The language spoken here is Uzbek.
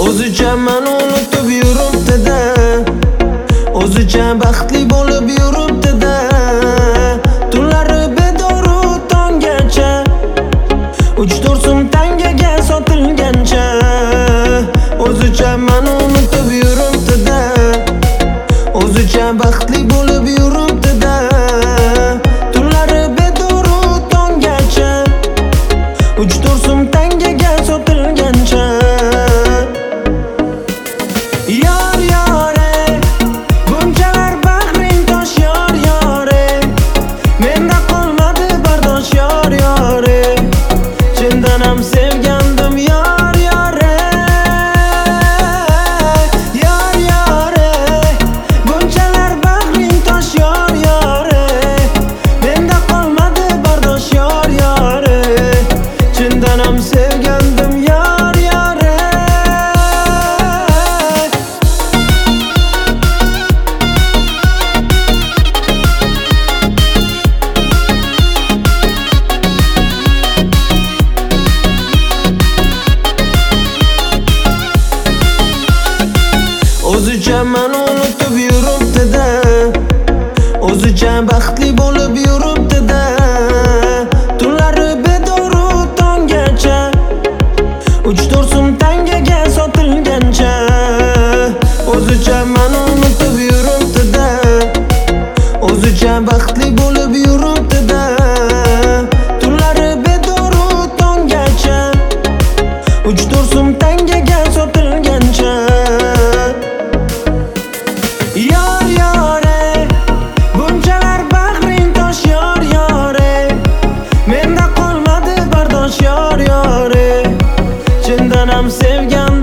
O'zicha meni unutib yuribdi-da, o'zicha baxtli bo'lib yuribdi-da. Tunlari bedoru tonggacha, 3-4 so'm tangaga sotilgancha. O'zicha meni unutib yuribdi-da, o'zicha baxtli bo'lib yuribdi-da. Tunlari bedoru tonggacha, 3-4 so'm tangaga sotilgancha. Yor yore, bunchalar bag'ring tosh yor yore, menda qolmadi bardosh yor yore, chindan ham sevgandim yor yore. Yor yore, bunchalar bag'ring tosh yor yore, menda qolmadi bardosh yor yore, chindan ham sevgandim yor yore. O'zicha meni unutib yuribdi-da, o'zicha baxtli bo'lib yuribdi-da. Tunlari bedoru tonggacha, 3-4 so'm tangaga sotilgancha. O'zicha meni unutib yuribdi-da, o'zicha baxtli bo'lib yuribdi-da. Tunlari bedoru tonggacha, 3-4 so'm tangaga sotilgancha. Yor yore, bunchalar bag'ring tosh yor yore, menda qolmadi bardosh yor yore, chindan ham sevgandim